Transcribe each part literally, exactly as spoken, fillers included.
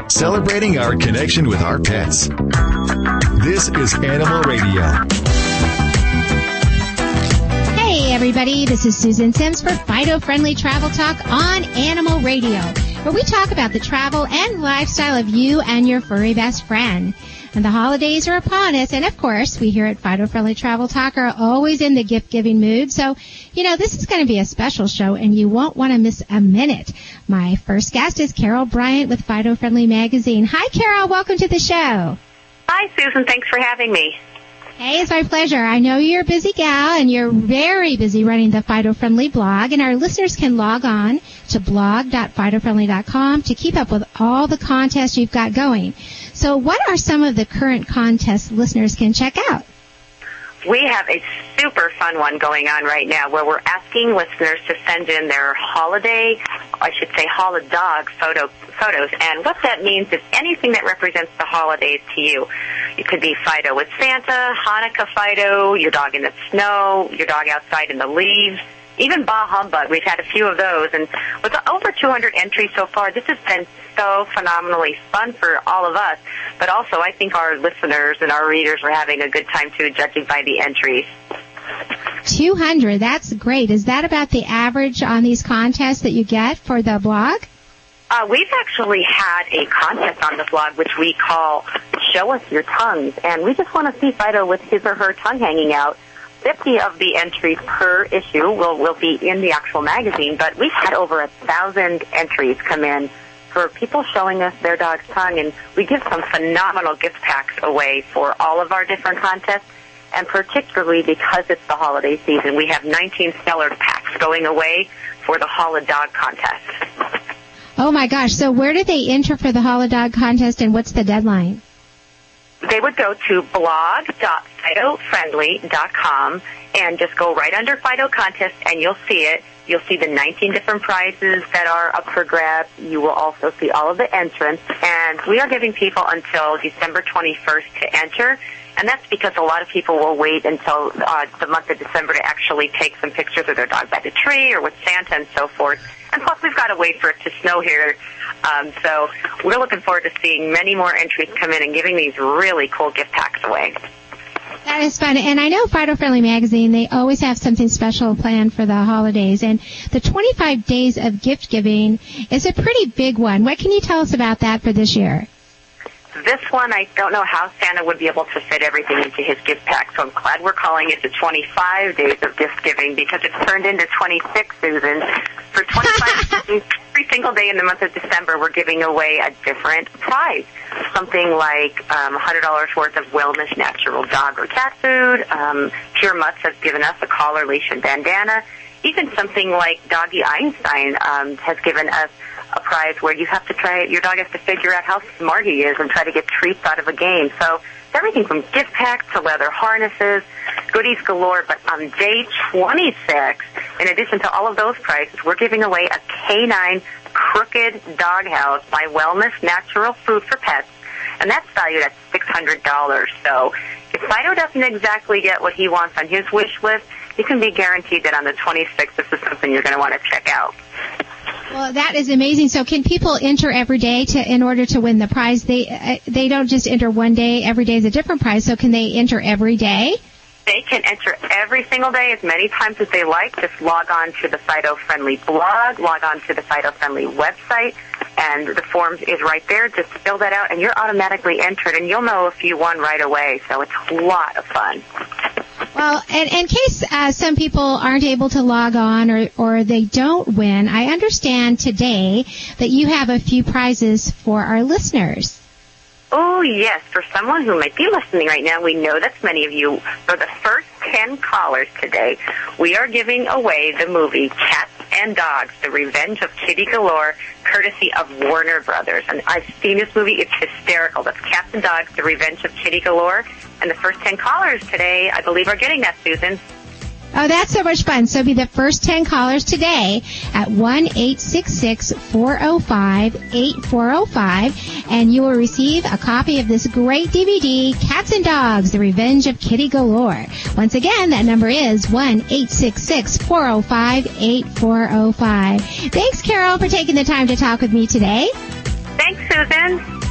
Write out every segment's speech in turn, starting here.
celebrating our connection with our pets. This is Animal Radio. Hey, everybody. This is Susan Sims for Fido Friendly Travel Talk on Animal Radio, where we talk about the travel and lifestyle of you and your furry best friend. And the holidays are upon us, and of course, we here at Fido Friendly Travel Talk are always in the gift-giving mood. So, you know, this is going to be a special show, and you won't want to miss a minute. My first guest is Carol Bryant with Fido Friendly Magazine. Hi, Carol. Welcome to the show. Hi, Susan. Thanks for having me. Hey, it's my pleasure. I know you're a busy gal, and you're very busy running the Fido Friendly blog, and our listeners can log on to blog dot fido friendly dot com to keep up with all the contests you've got going. So what are some of the current contests listeners can check out? We have a super fun one going on right now where we're asking listeners to send in their holiday, I should say holiday photo, photos. And what that means is anything that represents the holidays to you. It could be Fido with Santa, Hanukkah Fido, your dog in the snow, your dog outside in the leaves, even Bah Humbug. We've had a few of those. And with over two hundred entries so far, this has been so phenomenally fun for all of us. But also, I think our listeners and our readers are having a good time, too, judging by the entries. two hundred, that's great. Is that about the average on these contests that you get for the blog? Uh, we've actually had a contest on the blog which we call Show Us Your Tongues. And we just want to see Fido with his or her tongue hanging out. fifty of the entries per issue will, will be in the actual magazine, but we've had over a thousand entries come in for people showing us their dog's tongue, and we give some phenomenal gift packs away for all of our different contests, and particularly because it's the holiday season, we have nineteen stellar packs going away for the Holla Dog contest. Oh, my gosh. So where do they enter for the Holla Dog contest, and what's the deadline? They would go to blog dot fido friendly dot com and just go right under Fido Contest, and you'll see it. You'll see the nineteen different prizes that are up for grabs. You will also see all of the entrants, and we are giving people until December twenty-first to enter, and that's because a lot of people will wait until uh, the month of December to actually take some pictures of their dog by the tree or with Santa and so forth. And plus, we've got to wait for it to snow here. Um, so we're looking forward to seeing many more entries come in and giving these really cool gift packs away. That is fun. And I know Fido Friendly Magazine, they always have something special planned for the holidays. And the twenty-five days of gift giving is a pretty big one. What can you tell us about that for this year? This one, I don't know how Santa would be able to fit everything into his gift pack, so I'm glad we're calling it the twenty-five days of gift giving because it's turned into twenty-six, Susan. For twenty-five days, every single day in the month of December, we're giving away a different prize. Something like um, one hundred dollars worth of Wellness Natural Dog or Cat Food. Um, Pure Mutts has given us a collar, leash, and bandana. Even something like Doggy Einstein um, has given us a prize where you have to try, your dog has to figure out how smart he is and try to get treats out of a game. So it's everything from gift packs to leather harnesses, goodies galore. But on day twenty-six, in addition to all of those prizes, we're giving away a canine crooked dog house by Wellness Natural Food for Pets, and that's valued at six hundred dollars. So if Fido doesn't exactly get what he wants on his wish list, you can be guaranteed that on the twenty-sixth, this is something you're going to want to check out. Well, that is amazing. So can people enter every day to in order to win the prize? They uh, they don't just enter one day. Every day is a different prize. So can they enter every day? They can enter every single day as many times as they like. Just log on to the Fido Friendly blog, log on to the Fido Friendly website, and the form is right there. Just fill that out, and you're automatically entered, and you'll know if you won right away. So it's a lot of fun. Well, and in case uh, some people aren't able to log on or, or they don't win, I understand today that you have a few prizes for our listeners. Oh, yes. For someone who might be listening right now, we know that's many of you. For the first ten callers today, we are giving away the movie Cats and Dogs, The Revenge of Kitty Galore, courtesy of Warner Brothers. And I've seen this movie. It's hysterical. That's Cats and Dogs, The Revenge of Kitty Galore. And the first ten callers today, I believe, are getting that, Susan. Oh, that's so much fun. So be the first ten callers today at one eight six six, four oh five, eight four oh five, and you will receive a copy of this great D V D, Cats and Dogs, The Revenge of Kitty Galore. Once again, that number is one eight six six, four oh five, eight four oh five. Thanks, Carol, for taking the time to talk with me today. Thanks, Susan.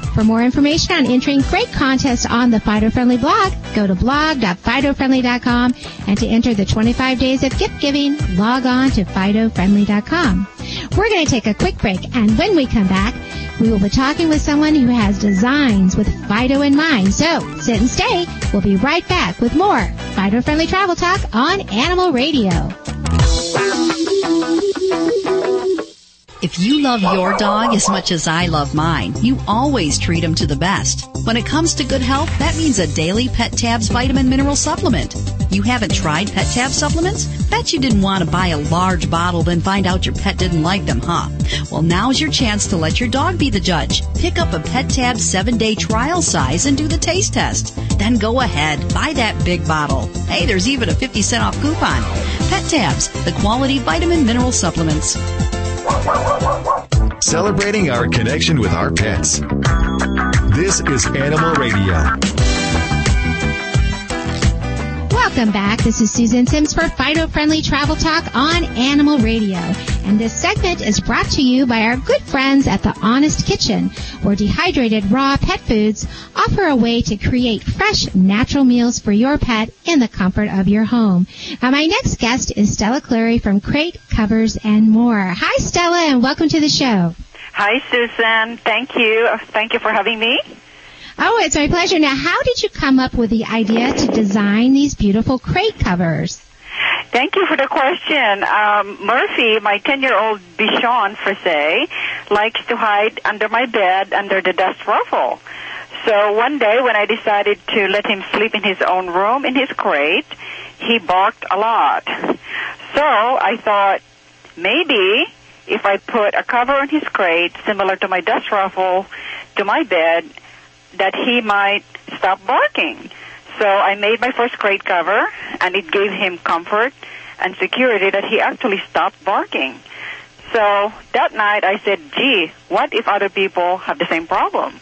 For more information on entering great contests on the Fido Friendly blog, go to blog dot fido friendly dot com, and to enter the twenty-five days of gift giving, log on to fido friendly dot com. We're going to take a quick break, and when we come back, we will be talking with someone who has designs with Fido in mind. So sit and stay. We'll be right back with more Fido Friendly Travel Talk on Animal Radio. If you love your dog as much as I love mine, you always treat them to the best. When it comes to good health, that means a daily Pet Tabs vitamin mineral supplement. You haven't tried Pet Tab supplements? Bet you didn't want to buy a large bottle then find out your pet didn't like them, huh? Well, now's your chance to let your dog be the judge. Pick up a Pet Tab seven-day trial size and do the taste test. Then go ahead, buy that big bottle. Hey, there's even a fifty cent off coupon. Pet Tabs, the quality vitamin mineral supplements. Celebrating our connection with our pets. This is Animal Radio. Welcome back. This is Susan Sims for Fido Friendly Travel Talk on Animal Radio. And this segment is brought to you by our good friends at The Honest Kitchen, where dehydrated raw pet foods offer a way to create fresh, natural meals for your pet in the comfort of your home. Now, my next guest is Stella Cleary from Crate Covers and More. Hi, Stella, and welcome to the show. Hi, Susan. Thank you. Thank you for having me. Oh, it's my pleasure. Now, how did you come up with the idea to design these beautiful crate covers? Thank you for the question. Um, Murphy, my ten-year-old Bichon Frise, likes to hide under my bed under the dust ruffle. So one day when I decided to let him sleep in his own room in his crate, he barked a lot. So I thought maybe if I put a cover on his crate similar to my dust ruffle to my bed, that he might stop barking. So I made my first crate cover, and it gave him comfort and security that he actually stopped barking. So that night I said, gee, what if other people have the same problem?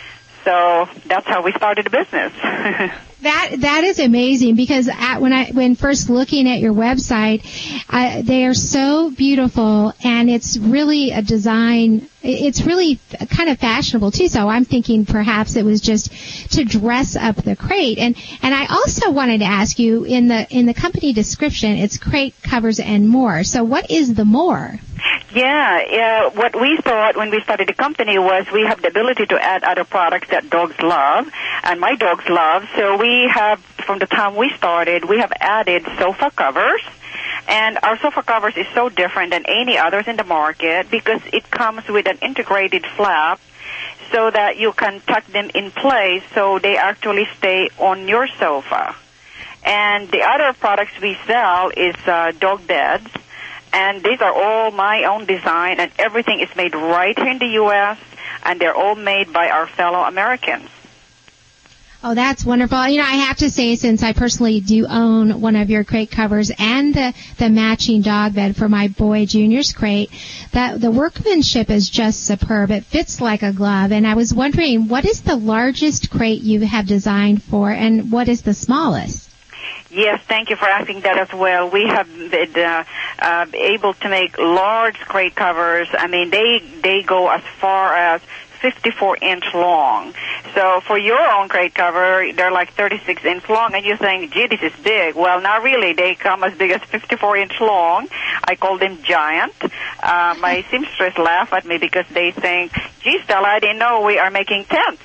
So that's how we started the business. That that is amazing, because at, when I when first looking at your website, uh, they are so beautiful, and it's really a design. It's really kind of fashionable too. So I'm thinking perhaps it was just to dress up the crate. And and I also wanted to ask you, in the in the company description, it's Crate Covers and More. So what is the more? Yeah, yeah. What we thought when we started the company was we have the ability to add other products that dogs love, and my dogs love. So we have, from the time we started, we have added sofa covers. And our sofa covers is so different than any others in the market because it comes with an integrated flap so that you can tuck them in place so they actually stay on your sofa. And the other products we sell is uh, dog beds. And these are all my own design, and everything is made right here in the U S, and they're all made by our fellow Americans. Oh, that's wonderful. You know, I have to say, since I personally do own one of your crate covers and the, the matching dog bed for my boy Junior's crate, that the workmanship is just superb. It fits like a glove. And I was wondering, what is the largest crate you have designed for, and what is the smallest? Yes, thank you for asking that as well. We have been uh, uh, able to make large crate covers. I mean, they they go as far as fifty-four inch long. So for your own crate cover, they're like thirty-six inch long, and you think, gee, this is big. Well, not really. They come as big as fifty-four inch long. I call them giant. Uh, my seamstress laugh at me because they think, gee, Stella, I didn't know we are making tents.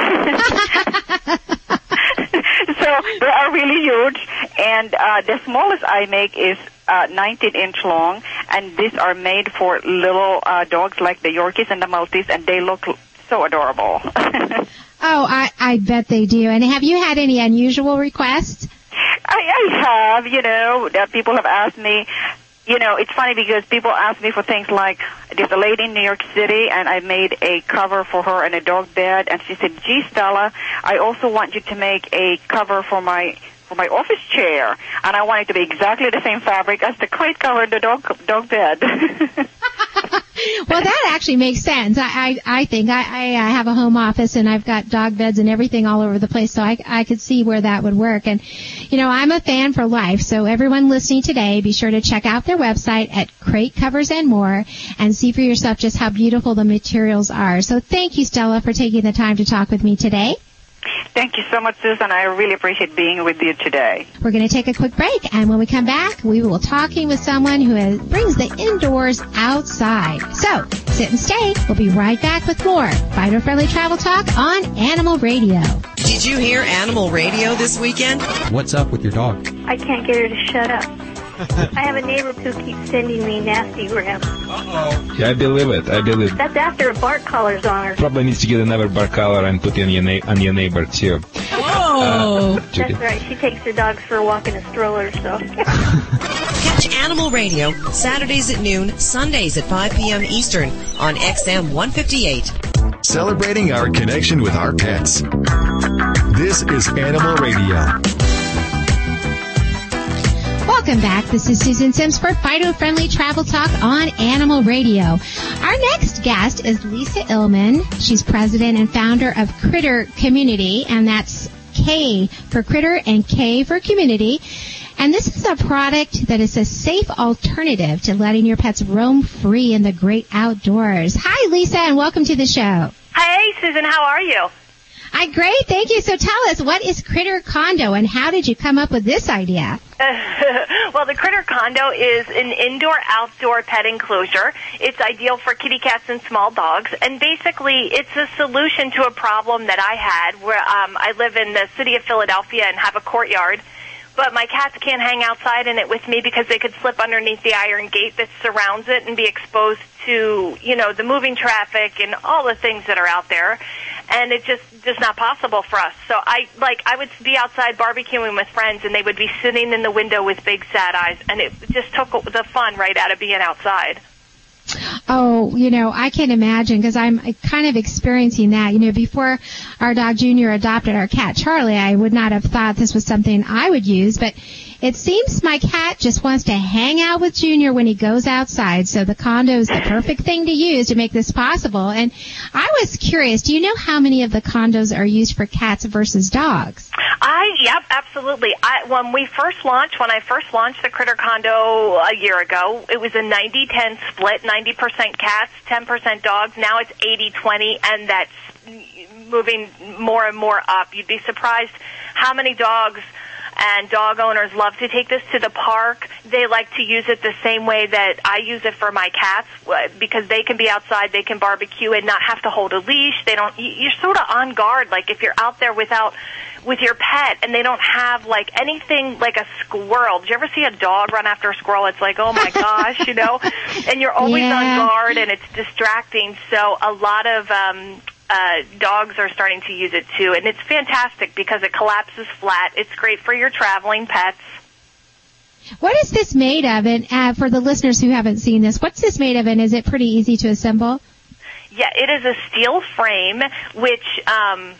So they are really huge, and uh, the smallest I make is uh, nineteen inch long, and these are made for little uh, dogs like the Yorkies and the Maltese, and they look so adorable. Oh, I, I bet they do. And have you had any unusual requests? I, I have, you know, that people have asked me. You know, it's funny because people ask me for things like, there's a lady in New York City, and I made a cover for her and a dog bed, and she said, gee, Stella, I also want you to make a cover for my for my office chair, and I want it to be exactly the same fabric as the crate cover in the dog dog bed. Well, that actually makes sense. I, I, I think I, I, I have a home office and I've got dog beds and everything all over the place, so I, I could see where that would work. And, you know, I'm a fan for life, so everyone listening today, be sure to check out their website at Crate Covers and More and see for yourself just how beautiful the materials are. So thank you, Stella, for taking the time to talk with me today. Thank you so much, Susan. I really appreciate being with you today. We're going to take a quick break, and when we come back, we will be talking with someone who has, brings the indoors outside. So, sit and stay. We'll be right back with more Fido Friendly Travel Talk on Animal Radio. Did you hear Animal Radio this weekend? What's up with your dog? I can't get her to shut up. I have a neighbor who keeps sending me nasty grams. Uh-oh. Yeah, I believe it. I believe it. That's after a bark collar's on her. Probably needs to get another bark collar and put it on your, na- on your neighbor, too. Oh. Uh, That's right. She takes her dogs for a walk in a stroller, so. Catch Animal Radio Saturdays at noon, Sundays at five p.m. Eastern on X M one fifty-eight. Celebrating our connection with our pets. This is Animal Radio. Welcome back. This is Susan Sims for Fido Friendly Travel Talk on Animal Radio. Our next guest is Lisa Illman. She's president and founder of Critter Community, and that's K for Critter and K for Community. And this is a product that is a safe alternative to letting your pets roam free in the great outdoors. Hi, Lisa, and welcome to the show. Hey, Susan. How are you? I'm great. Thank you. So tell us, what is Critter Condo, and how did you come up with this idea? Well, the Critter Condo is an indoor-outdoor pet enclosure. It's ideal for kitty cats and small dogs, and basically it's a solution to a problem that I had where um, I live in the city of Philadelphia and have a courtyard, but my cats can't hang outside in it with me because they could slip underneath the iron gate that surrounds it and be exposed to, you know, the moving traffic and all the things that are out there. And it's just just not possible for us. So I like I would be outside barbecuing with friends, and they would be sitting in the window with big sad eyes, and it just took the fun right out of being outside. Oh, you know, I can imagine, because I'm kind of experiencing that. You know, before our dog Junior adopted our cat Charlie, I would not have thought this was something I would use, but it seems my cat just wants to hang out with Junior when he goes outside, so the condo is the perfect thing to use to make this possible. And I was curious, do you know how many of the condos are used for cats versus dogs? I, yep, absolutely. I, when we first launched, when I first launched the Critter Condo a year ago, it was a ninety ten split, ninety percent cats, ten percent dogs. Now it's eighty twenty, and that's moving more and more up. You'd be surprised how many dogs and dog owners love to take this to the park. They like to use it the same way that I use it for my cats, because they can be outside, they can barbecue and not have to hold a leash. They don't. You're sort of on guard, like if you're out there without with your pet and they don't have like anything like a squirrel. Did you ever see a dog run after a squirrel? It's like, oh my gosh, you know, and you're always yeah. on guard and it's distracting. So a lot of um Uh, dogs are starting to use it too, and it's fantastic because it collapses flat. It's great for your traveling pets. What is this made of? And uh, for the listeners who haven't seen this, what's this made of, and is it pretty easy to assemble? Yeah, it is a steel frame, which um,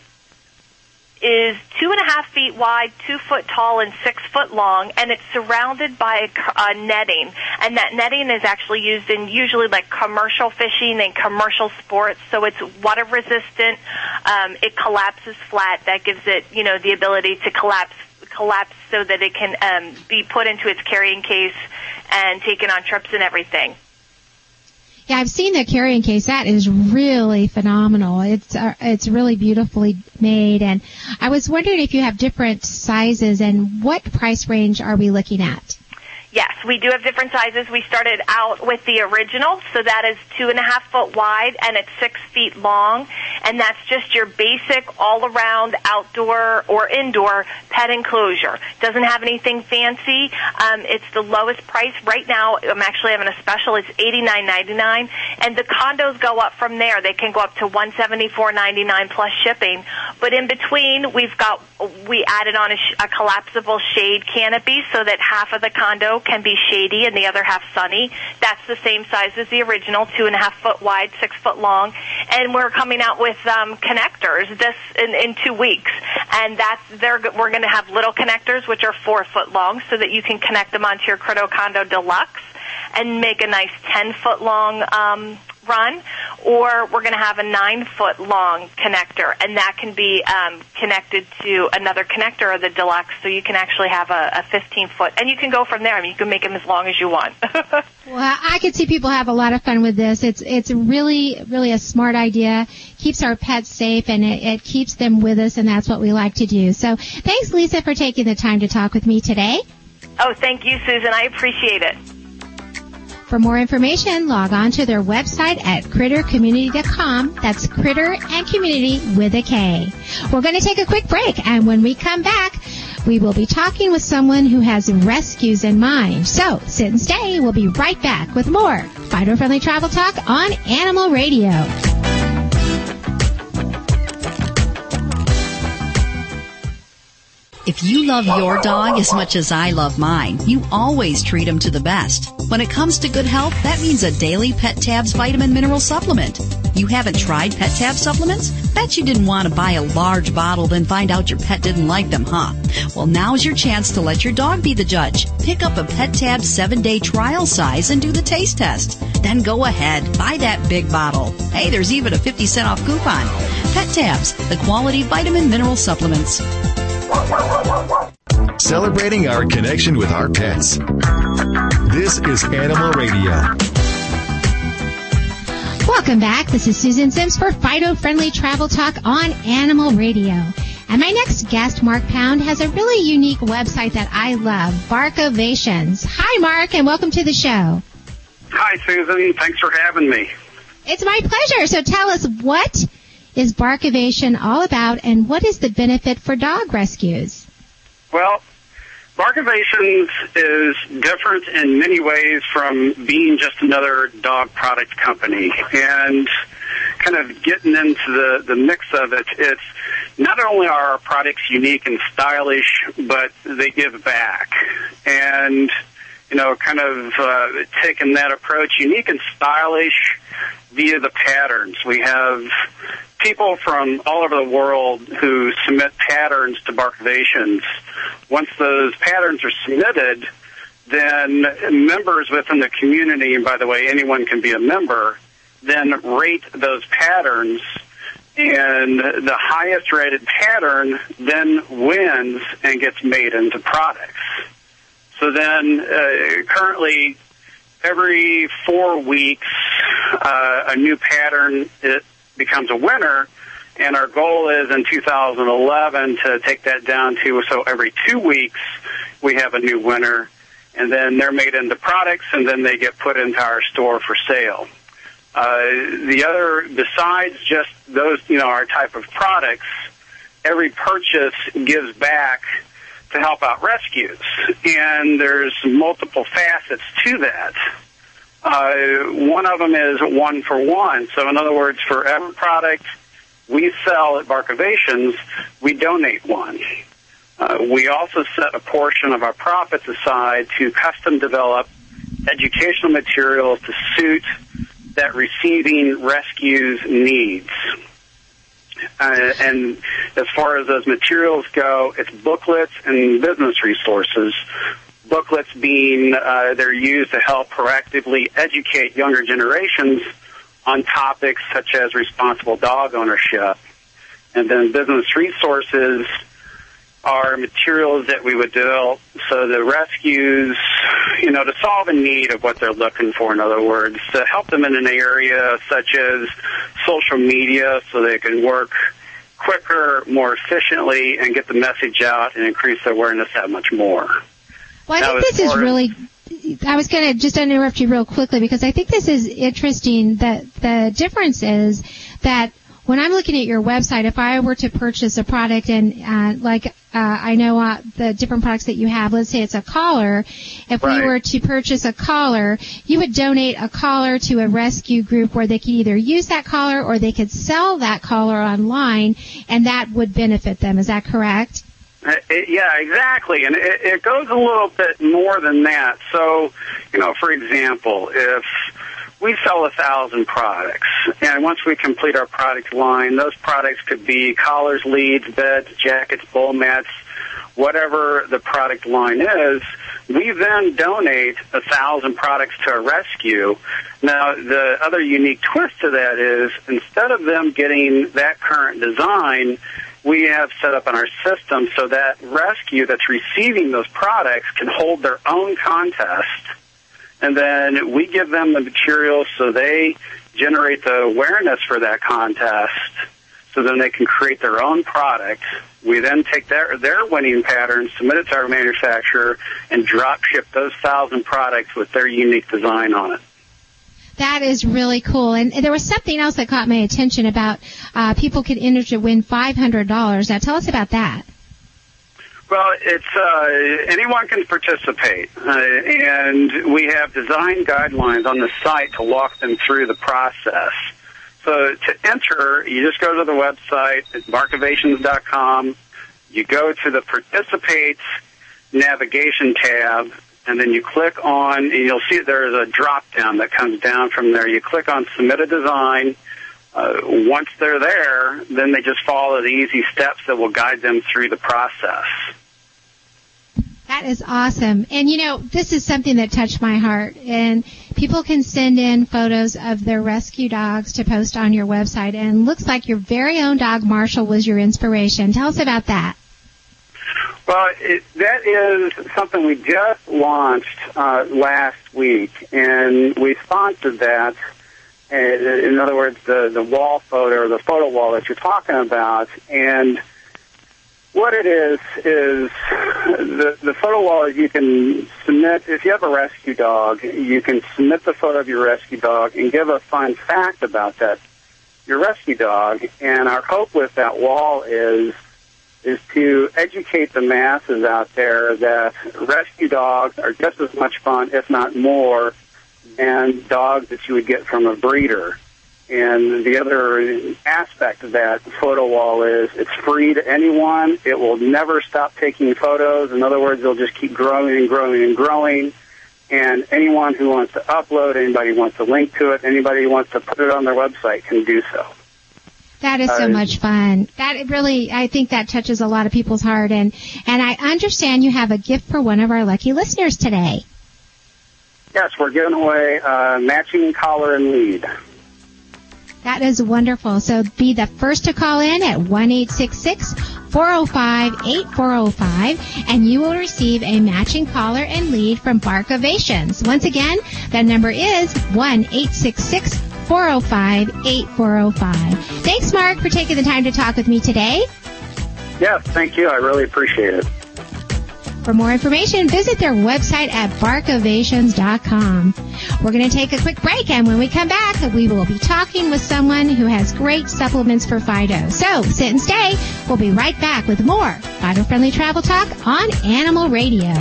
is two and a half feet wide, two foot tall, and six foot long, and it's surrounded by a, a netting. And that netting is actually used in usually like commercial fishing and commercial sports, so it's water resistant. Um, it collapses flat. That gives it, you know, the ability to collapse collapse so that it can um, be put into its carrying case and taken on trips and everything. Yeah, I've seen the carrying case. That is really phenomenal. It's uh, it's really beautifully made. And I was wondering if you have different sizes, and what price range are we looking at? Yes, we do have different sizes. We started out with the original, so that is two and a half foot wide and it's six feet long, and that's just your basic all-around outdoor or indoor pet enclosure. Doesn't have anything fancy. Um, it's the lowest price right now. I'm actually having a special. It's eighty-nine ninety-nine, and the condos go up from there. They can go up to one hundred seventy-four ninety-nine plus shipping. But in between, we've got we added on a, sh- a collapsible shade canopy so that half of the condo can be shady and the other half sunny. That's the same size as the original, two and a half foot wide, six foot long. And we're coming out with um, connectors this in, in two weeks. And that's they're, we're going to have little connectors, which are four foot long, so that you can connect them onto your Critter Condo Deluxe and make a nice ten foot long um, run, or we're going to have a nine-foot long connector, and that can be um, connected to another connector of the Deluxe, so you can actually have a fifteen-foot, and you can go from there. I mean, you can make them as long as you want. Well, I could see people have a lot of fun with this. It's it's really, really a smart idea. Keeps our pets safe, and it, it keeps them with us, and that's what we like to do. So thanks, Lisa, for taking the time to talk with me today. Oh, thank you, Susan. I appreciate it. For more information, log on to their website at critter community dot com. That's critter and community with a K. We're going to take a quick break, and when we come back, we will be talking with someone who has rescues in mind. So sit and stay. We'll be right back with more Fido Friendly Travel Talk on Animal Radio. If you love your dog as much as I love mine, you always treat him to the best. When it comes to good health, that means a daily Pet Tabs vitamin mineral supplement. You haven't tried Pet Tabs supplements? Bet you didn't want to buy a large bottle then find out your pet didn't like them, huh? Well, now's your chance to let your dog be the judge. Pick up a Pet Tabs seven-day trial size and do the taste test. Then go ahead, buy that big bottle. Hey, there's even a fifty cent off coupon. Pet Tabs, the quality vitamin mineral supplements. Celebrating our connection with our pets. This is Animal Radio. Welcome back. This is Susan Sims for Fido Friendly Travel Talk on Animal Radio. And my next guest, Mark Pound, has a really unique website that I love, Barkovations. Hi, Mark, and welcome to the show. Hi, Susan. Thanks for having me. It's my pleasure. So tell us, what is Barkovation all about, and what is the benefit for dog rescues? Well, Barkovations is different in many ways from being just another dog product company. And kind of getting into the, the mix of it, it's not only are our products unique and stylish, but they give back. And, you know, kind of uh, taking that approach, unique and stylish via the patterns. We have people from all over the world who submit patterns to Barkovations. Once those patterns are submitted, then members within the community, and by the way, anyone can be a member, then rate those patterns, and the highest rated pattern then wins and gets made into products. So then uh, currently every four weeks uh, a new pattern it becomes a winner, and our goal is in two thousand eleven to take that down to, so every two weeks we have a new winner, and then they're made into products, and then they get put into our store for sale. Uh, the other, besides just those, you know, our type of products, every purchase gives back to help out rescues, and there's multiple facets to that. Uh, one of them is one for one. So in other words, for every product we sell at Barkovations, we donate one. Uh, we also set a portion of our profits aside to custom develop educational materials to suit that receiving rescue's needs. Uh, and as far as those materials go, it's booklets and business resources. Booklets being uh, they're used to help proactively educate younger generations on topics such as responsible dog ownership. And then business resources are materials that we would develop so the rescues, you know, to solve a need of what they're looking for, in other words, to help them in an area such as social media so they can work quicker, more efficiently, and get the message out and increase their awareness that much more. Well, I now, think this is really, I was going to just interrupt you real quickly because I think this is interesting. That the difference is that when I'm looking at your website, if I were to purchase a product and uh, like uh, I know uh, the different products that you have, let's say it's a collar. If right. we were to purchase a collar, you would donate a collar to a rescue group where they could either use that collar or they could sell that collar online, and that would benefit them. Is that correct? Uh, it, yeah, exactly. And it, it goes a little bit more than that. So, you know, for example, if we sell a thousand products, and once we complete our product line, those products could be collars, leads, beds, jackets, bowl mats, whatever the product line is, We then donate a thousand products to a rescue. Now, the other unique twist to that is instead of them getting that current design, we have set up in our system so that rescue that's receiving those products can hold their own contest. And then we give them the materials so they generate the awareness for that contest, so then they can create their own product. We then take their their winning pattern, submit it to our manufacturer, and drop ship those thousand products with their unique design on it. That is really cool. And there was something else that caught my attention about uh, people could enter to win five hundred dollars. Now, tell us about that. Well, it's uh, anyone can participate, uh, and we have design guidelines on the site to walk them through the process. So to enter, you just go to the website at barkovations dot com. You go to the Participate navigation tab, and then you click on, and you'll see there's a drop-down that comes down from there. You click on Submit a Design. Uh, once they're there, then they just follow the easy steps that will guide them through the process. That is awesome. And, you know, this is something that touched my heart. And people can send in photos of their rescue dogs to post on your website. And it looks like your very own dog, Marshall, was your inspiration. Tell us about that. Well, it, that is something we just launched uh, last week. And we sponsored that. In other words, the, the wall photo or the photo wall that you're talking about. And what it is, is the, the photo wall is you can submit, if you have a rescue dog, you can submit the photo of your rescue dog and give a fun fact about that, your rescue dog. And our hope with that wall is, is to educate the masses out there that rescue dogs are just as much fun, if not more, than dogs that you would get from a breeder. And the other aspect of that photo wall is it's free to anyone. It will never stop taking photos. In other words, it'll just keep growing and growing and growing. And anyone who wants to upload, anybody who wants to link to it, anybody who wants to put it on their website can do so. That is so uh, much fun. That really, I think that touches a lot of people's heart. And, and I understand you have a gift for one of our lucky listeners today. Yes, we're giving away a matching collar and lead. That is wonderful. So be the first to call in at one eight six six, four oh five, eight four oh five, and you will receive a matching collar and lead from Barkovations. Once again, that number is one eight six six, four oh five, eight four oh five. Thanks, Mark, for taking the time to talk with me today. Yes, thank you. I really appreciate it. For more information, visit their website at barkovations dot com. We're going to take a quick break, and when we come back, we will be talking with someone who has great supplements for Fido. So sit and stay. We'll be right back with more Fido-friendly travel talk on Animal Radio.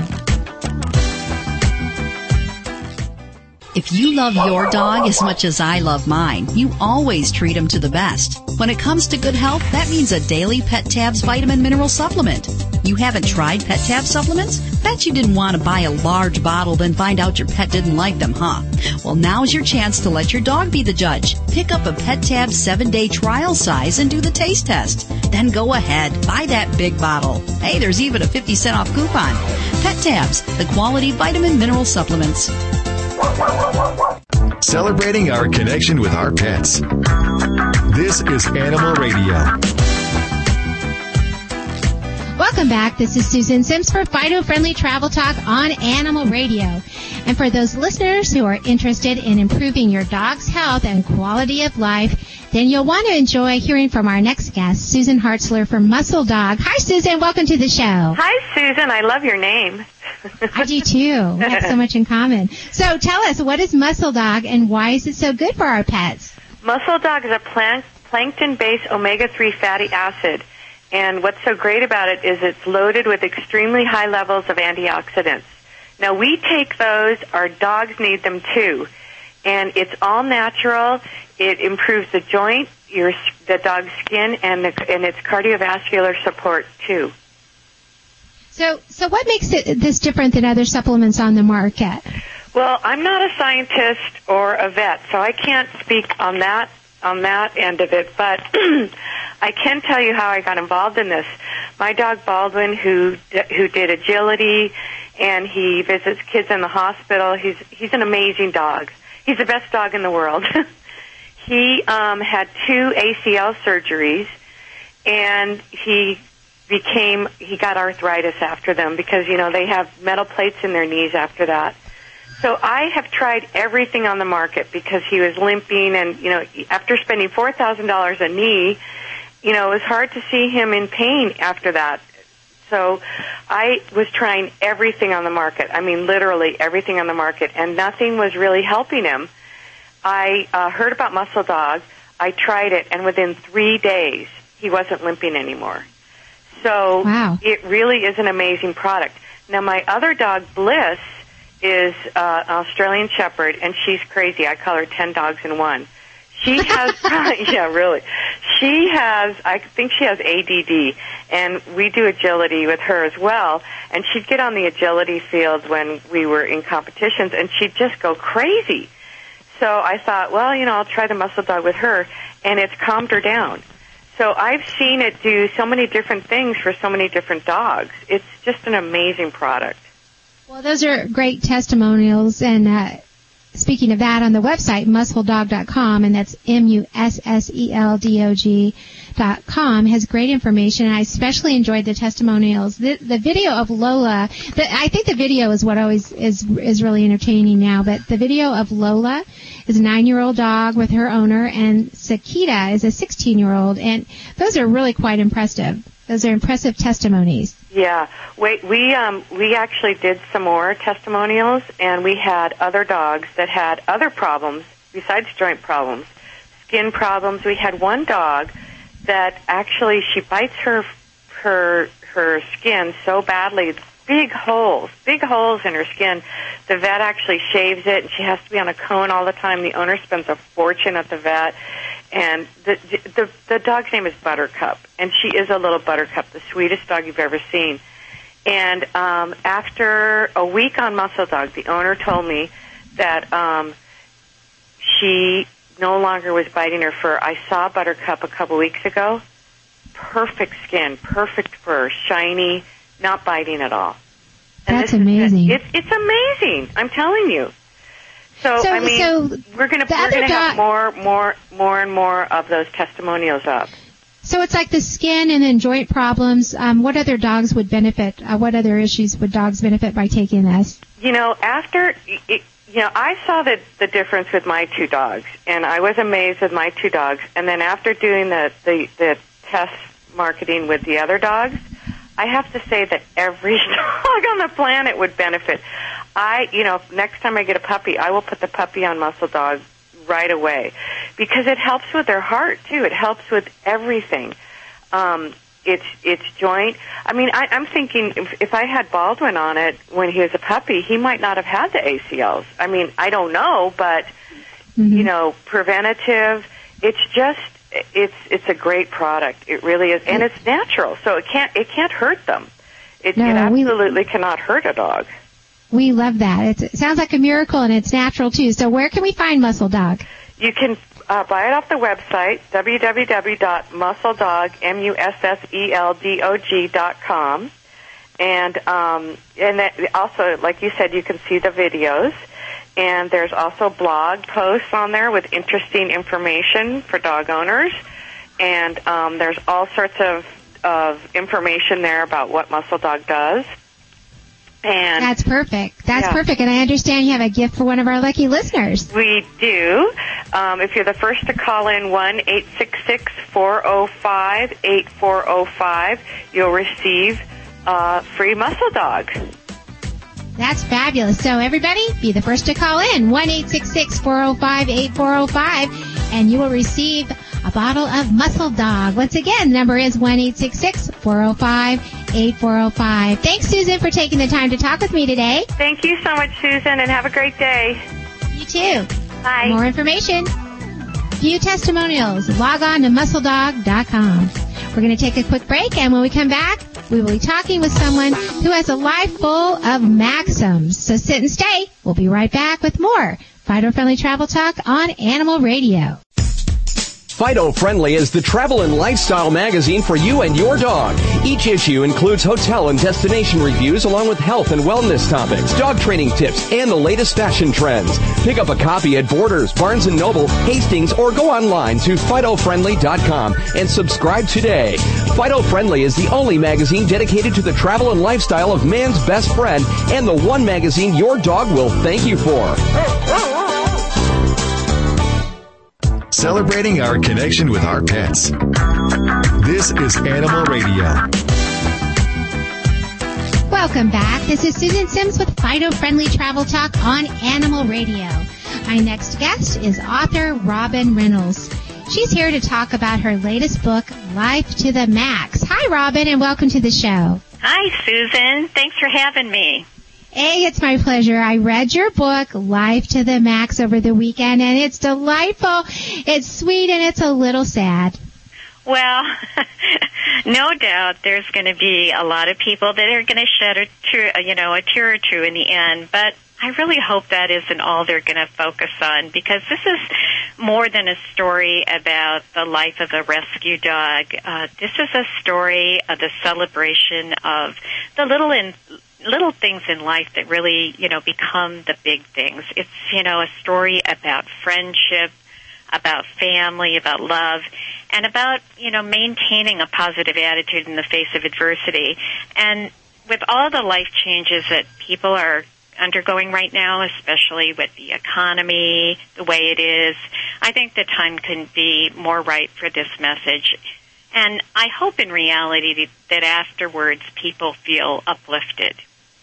If you love your dog as much as I love mine, you always treat him to the best. When it comes to good health, that means a daily Pet Tabs vitamin mineral supplement. You haven't tried Pet Tabs supplements? Bet you didn't want to buy a large bottle then find out your pet didn't like them, huh? Well, now's your chance to let your dog be the judge. Pick up a Pet Tabs seven-day trial size and do the taste test. Then go ahead, buy that big bottle. Hey, there's even a fifty cent off coupon. Pet Tabs, the quality vitamin mineral supplements. Celebrating our connection with our pets. This is Animal Radio. Welcome back. This is Susan Sims for Fido-Friendly Travel Talk on Animal Radio. And for those listeners who are interested in improving your dog's health and quality of life, then you'll want to enjoy hearing from our next guest, Susan Hartzler from Muscle Dog. Hi, Susan. Welcome to the show. Hi, Susan. I love your name. I do, too. We have so much in common. So tell us, what is Muscle Dog, and why is it so good for our pets? Muscle Dog is a plant, plankton-based omega three fatty acid. And what's so great about it is it's loaded with extremely high levels of antioxidants. Now, we take those. Our dogs need them, too. And it's all natural. It improves the joint, your the dog's skin, and, the, and its cardiovascular support, too. So, so what makes it this different than other supplements on the market? Well, I'm not a scientist or a vet, so I can't speak on that on that end of it. But I can tell you how I got involved in this. My dog Baldwin, who who did agility, and he visits kids in the hospital. He's he's an amazing dog. He's the best dog in the world. He um, had two A C L surgeries, and he became he got arthritis after them because, you know, they have metal plates in their knees after that. So I have tried everything on the market because he was limping, and, you know, after spending four thousand dollars a knee, you know, it was hard to see him in pain after that. So I was trying everything on the market. I mean, literally everything on the market, and nothing was really helping him. I uh, heard about Muscle Dog. I tried it, and within three days, he wasn't limping anymore. So wow. It really is an amazing product. Now, my other dog, Bliss, is uh, an Australian Shepherd, and she's crazy. I call her ten dogs in one. She has, yeah, really. She has, I think she has A D D, and we do agility with her as well. And she'd get on the agility field when we were in competitions, and she'd just go crazy. So I thought, well, you know, I'll try the Muscle Dog with her, and it's calmed her down. So I've seen it do so many different things for so many different dogs. It's just an amazing product. Well, those are great testimonials, and uh, speaking of that, on the website, muscle dog dot com, and that's M U S S E L D O G dot com, has great information. And I especially enjoyed the testimonials. The, the video of Lola, the, I think the video is what always is is really entertaining now, but the video of Lola is a nine-year-old dog with her owner, and Sakita is a sixteen-year-old, and those are really quite impressive. Those are impressive testimonies. Yeah, we we um we actually did some more testimonials, and we had other dogs that had other problems besides joint problems, skin problems. We had one dog that actually she bites her her her skin so badly, big holes, big holes in her skin. The vet actually shaves it, and she has to be on a cone all the time. The owner spends a fortune at the vet. And the, the the dog's name is Buttercup, and she is a little Buttercup, the sweetest dog you've ever seen. And um, after a week on Muscle Dog, the owner told me that um, she no longer was biting her fur. I saw Buttercup a couple weeks ago. Perfect skin, perfect fur, shiny, not biting at all. And That's amazing. It's it's amazing. I'm telling you. So, so I mean, so we're going to we're going to have more, more, more and more of those testimonials up. So it's like the skin and then joint problems. Um, what other dogs would benefit? Uh, what other issues would dogs benefit by taking this? You know, after it, you know, I saw the the difference with my two dogs, and I was amazed with my two dogs. And then after doing the the, the test marketing with the other dogs, I have to say that every dog on the planet would benefit. I, you know, next time I get a puppy, I will put the puppy on Muscle Dog right away because it helps with their heart too. It helps with everything. Um, it's it's joint. I mean, I, I'm thinking if, if I had Baldwin on it when he was a puppy, he might not have had the A C Ls. I mean, I don't know, but mm-hmm. you know, preventative. It's just it's it's a great product. It really is, and it's natural, so it can't it can't hurt them. It, no, it absolutely we... cannot hurt a dog. We love that. It's, it sounds like a miracle, and it's natural, too. So where can we find Muscle Dog? You can uh, buy it off the website, w w w dot muscle dog dot com. And, um, and that also, like you said, you can see the videos. And there's also blog posts on there with interesting information for dog owners. And um, there's all sorts of, of information there about what Muscle Dog does. And That's perfect. That's yeah. perfect. And I understand you have a gift for one of our lucky listeners. We do. Um, if you're the first to call in one eight six six, four oh five, eight four oh five, you'll receive uh, free Muscle Dog. That's fabulous. So everybody, be the first to call in, one eight six six, four oh five, eight four oh five, and you will receive a bottle of Muscle Dog. Once again, the number is one eight six six, four oh five, eight four oh five. Thanks, Susan, for taking the time to talk with me today. Thank you so much, Susan, and have a great day. You too. Bye. For more information, view testimonials, log on to muscle dog dot com. We're going to take a quick break, and when we come back, we will be talking with someone who has a life full of maxims. So sit and stay. We'll be right back with more Fido Friendly Travel Talk on Animal Radio. Fido Friendly is the travel and lifestyle magazine for you and your dog. Each issue includes hotel and destination reviews along with health and wellness topics, dog training tips, and the latest fashion trends. Pick up a copy at Borders, Barnes and Noble, Hastings, or go online to Fido Friendly dot com and subscribe today. Fido Friendly is the only magazine dedicated to the travel and lifestyle of man's best friend and the one magazine your dog will thank you for. Celebrating our connection with our pets. This is Animal Radio. Welcome back. This is Susan Sims with Fido Friendly Travel Talk on Animal Radio. My next guest is author Robin Reynolds. She's here to talk about her latest book, Life to the Max. Hi, Robin, and welcome to the show. Hi, Susan. Thanks for having me. Hey, it's my pleasure. I read your book, Life to the Max, over the weekend, and it's delightful. It's sweet, and it's a little sad. Well, no doubt there's going to be a lot of people that are going to shed a tear, you know, a tear or two in the end, but I really hope that isn't all they're going to focus on, because this is more than a story about the life of a rescue dog. Uh, this is a story of the celebration of the little in little things in life that really, you know, become the big things. It's, you know, a story about friendship, about family, about love, and about, you know, maintaining a positive attitude in the face of adversity. And with all the life changes that people are undergoing right now, especially with the economy, the way it is, I think the time couldn't be more right for this message. And I hope in reality that afterwards people feel uplifted.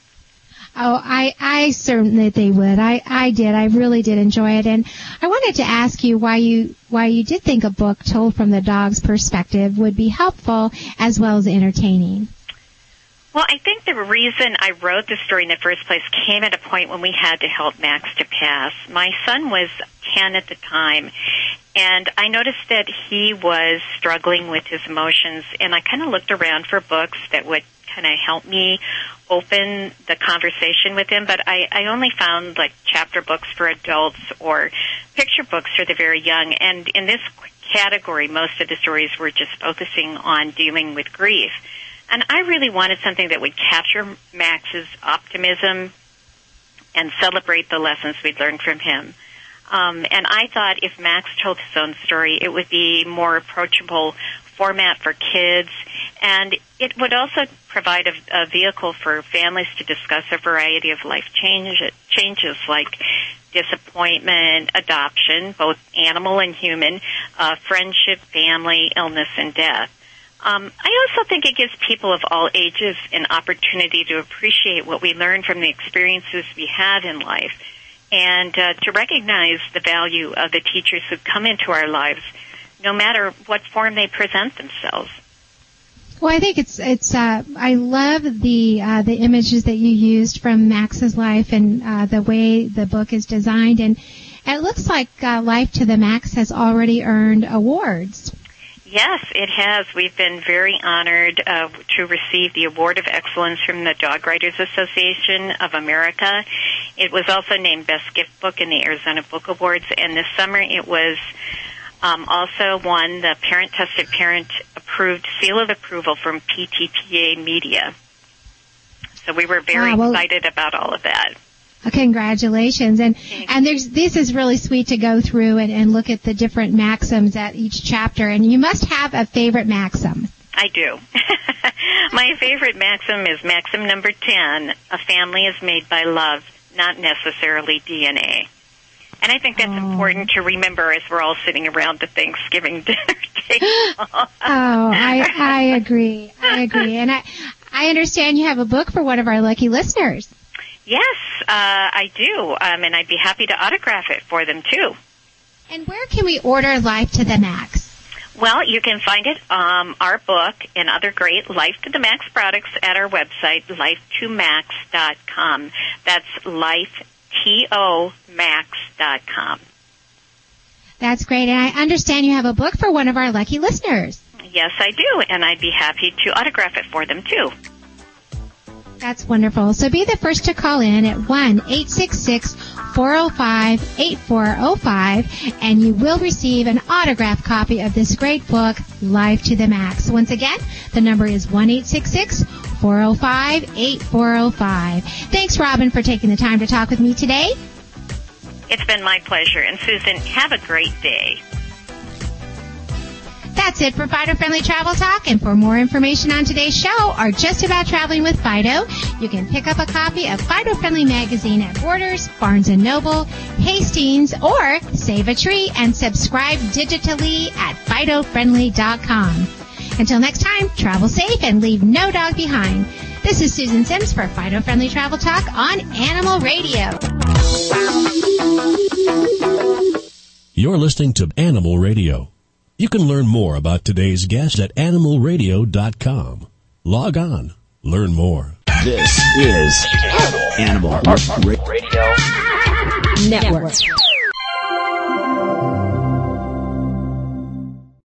Oh, I, I certainly they would. I, I did. I really did enjoy it. And I wanted to ask you why you why you did think a book told from the dog's perspective would be helpful as well as entertaining. Well, I think the reason I wrote this story in the first place came at a point when we had to help Max to pass. My son was ten at the time, and I noticed that he was struggling with his emotions, and I kind of looked around for books that would kind of help me open the conversation with him, but I, I only found like chapter books for adults or picture books for the very young. And in this category, most of the stories were just focusing on dealing with grief. And I really wanted something that would capture Max's optimism and celebrate the lessons we'd learned from him. Um, and I thought if Max told his own story, it would be more approachable format for kids, and it would also provide a, a vehicle for families to discuss a variety of life change, changes like disappointment, adoption, both animal and human, uh, friendship, family, illness, and death. Um, I also think it gives people of all ages an opportunity to appreciate what we learn from the experiences we have in life, and uh, to recognize the value of the teachers who come into our lives, no matter what form they present themselves. Well, I think it's it's. Uh, I love the uh, the images that you used from Max's life and uh, the way the book is designed, and it looks like uh, Life to the Max has already earned awards. Yes, it has. We've been very honored uh, to receive the Award of Excellence from the Dog Writers Association of America. It was also named Best Gift Book in the Arizona Book Awards, and this summer it was um, also won the Parent Tested Parent Approved Seal of Approval from P T P A Media. So we were very wow, well, excited about all of that. Congratulations. And and there's this is really sweet to go through and, and look at the different maxims at each chapter. And you must have a favorite maxim. I do. My favorite maxim is maxim number ten, a family is made by love, not necessarily D N A. And I think that's oh. important to remember as we're all sitting around the Thanksgiving dinner table. oh, I I agree. I agree. And I I understand you have a book for one of our lucky listeners. Yes, uh, I do, um, and I'd be happy to autograph it for them, too. And where can we order Life to the Max? Well, you can find it, um, our book and other great Life to the Max products at our website, life to max dot com. That's life to max dot com. That's great, and I understand you have a book for one of our lucky listeners. Yes, I do, and I'd be happy to autograph it for them, too. That's wonderful. So be the first to call in at one eight six six four oh five, eight four oh five, and you will receive an autographed copy of this great book, Life to the Max. Once again, the number is one eight six six, four oh five, eight four oh five. Thanks, Robin, for taking the time to talk with me today. It's been my pleasure. And Susan, have a great day. That's it for Fido Friendly Travel Talk. And for more information on today's show or just about traveling with Fido, you can pick up a copy of Fido Friendly Magazine at Borders, Barnes and Noble, Hastings, or save a tree and subscribe digitally at Fido Friendly dot com. Until next time, travel safe and leave no dog behind. This is Susan Sims for Fido Friendly Travel Talk on Animal Radio. You're listening to Animal Radio. You can learn more about today's guest at animal radio dot com. Log on. Learn more. This is Animal Radio Network.